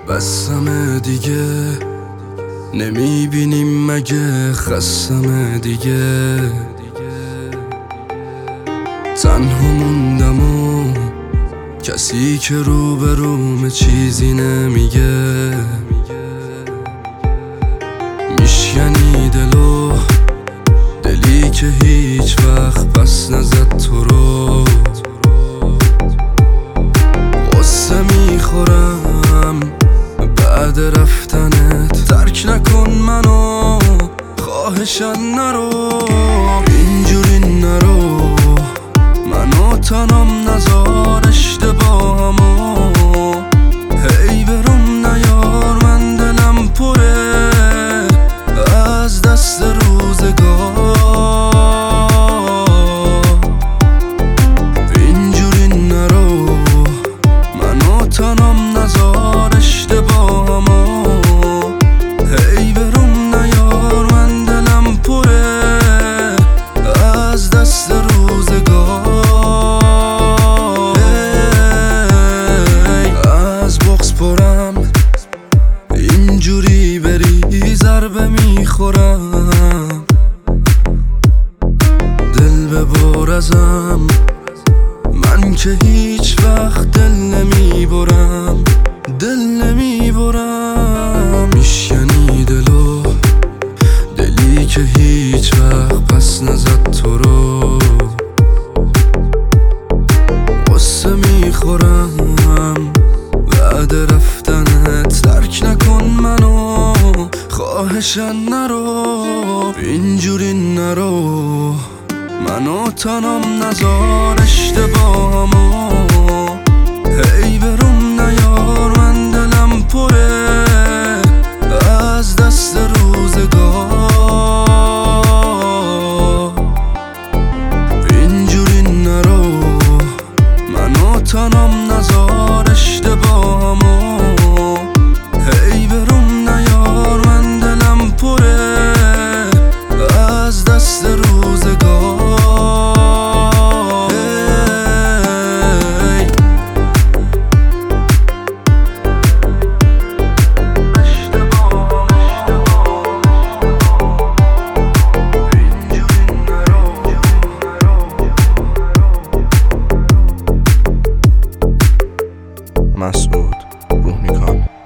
بسمه دیگه، نمیبینیم مگه خستمه دیگه. تنها موندم و کسی که روبرومه چیزی نمیگه. میشکنی دلی که هیچ وقت پس نزد تو رو. غصه میخورم بعد رفتنت، ترک نکن منو خواهشن نرو. اینجوری نرو، منو تنم نزار اشتباهمو. هی بروم نیار، من دلم پره از دست روزگار. اینجوری نرو، منو تنم نزار اشتباهمو. هی بروم نیار، من دلم پره از دست روزگار. از بغض پرم، اینجوری بری ضربه میخورم. دل ببر ازم، من که هیچ وقت دل نمیبرم. میشکنی دلی که هیچ وقت پس نزد تو رو. غصه میخورم بعد رفتنت، ترک نکن منو خواهشن نرو. اینجوری نرو، منو تنم نزار اشتباهمو. هی بروم نیار، من دلم پره از دست روزگار. اینجوری نرو، منو تنم نزار اشتباهمو. هی بروم نیار، من دلم پره از دست روزگار. مسعود روحنیکان.